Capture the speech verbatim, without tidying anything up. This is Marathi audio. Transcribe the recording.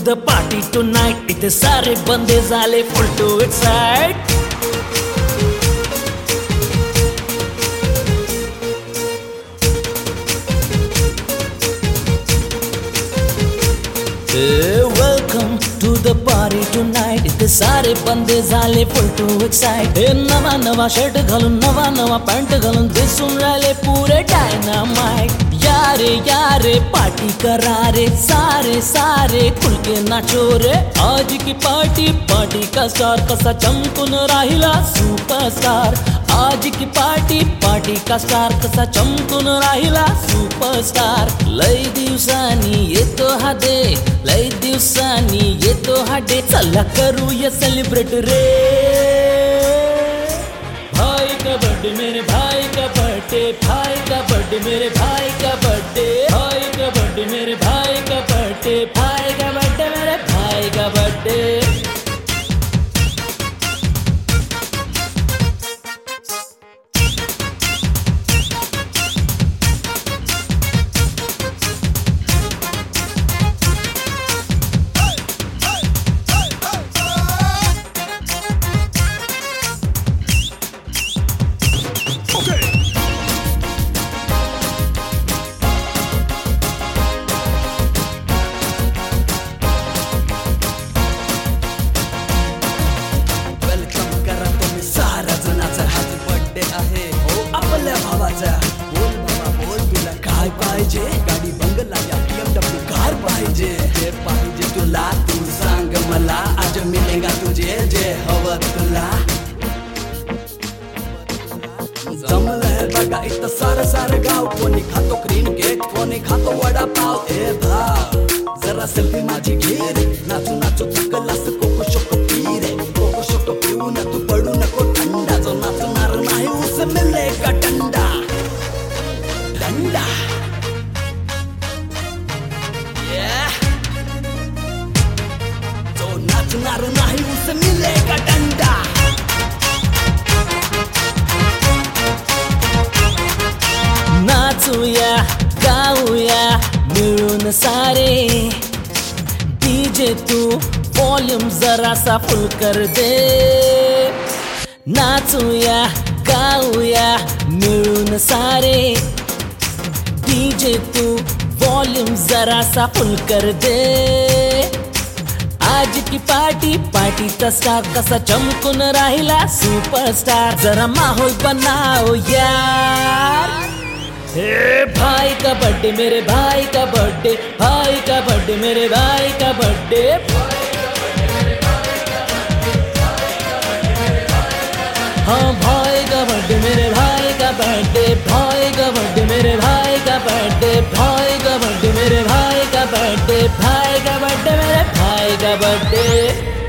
the party tonight. इथे सारे बंदे झाले full to excite. Hey, welcome to the party tonight. इथे सारे बंदे झाले full to excite. हे नवा नवा शर्ट घालून नवा नवा पॅन्ट घालून दिसून राहिले पुरे डायनामाइट. यारे यारे पार्टी करा रे सारे सारे खुल के नाचो रे. आज की पार्टी पार्टी का स्टार कसा चमकून राहिला सुपरस्टार. आज की पार्टी पार्टी का स्टार कसा चमकून राहिला सुपरस्टार. लय दिवसांनी येतो हा डे, लय दिवसांनी येतो हा डे. चला करूया सेलिब्रेट रे. भाई का बर्थडे मेरे भाई का बर्थडे, भाई का बर्थडे मेरे भाई का बर्थडे, भाई का बर्थडे मेरे भाई का बर्थडे, भाई का बर्थडे मेरे भाई का बर्थडे. काय पाहिजे गाडी बंगला या बी एम डब्ल्यू कार पाहिजे. जे पाहिजे तुला तू सांग मला, आज मिळेगा तुझे जे हवं तुला. जमलंय बघा इथं सारं सारं गाव. कोणी खातो क्रीम केक, कोणी खातो वडापाव. ए भाव जरा सेल्फी माझी घे रे. नाचू नाचू थकलास कोको शोको पी रे. कोको शोको पिऊ न तू पडू नको थंडा. जो नाचणार नाही उस मिळेगा डंडा डंडा. जो नाचणार नाही उस मिळेगा डंडा. नाचूया गाऊया मिळून सारे. डीजे तू वॉल्यूम जरासा फुल कर दे. नाचूया गाऊया मिळून सारे. डीजे तू वॉल्यूम जरासा फुल कर दे. आज की पार्टी पार्टीचा स्टार कसा चमकून राहिला सुपरस्टार. जरा माहौल बनाओ यार. हे भाई का बर्थडे मेरे भाई का बर्थडे, भाई का बर्थडे मेरे भाई का बर्थडे. हाँ भाई का बर्थडे मेरे भाई का बर्थडे, भाई का बर्थडे मेरे भाई का बर्थडे, भाई का बर्थडे मेरे भाई का बर्थडे, भाई का बर्थडे मेरे भाई का बर्थडे.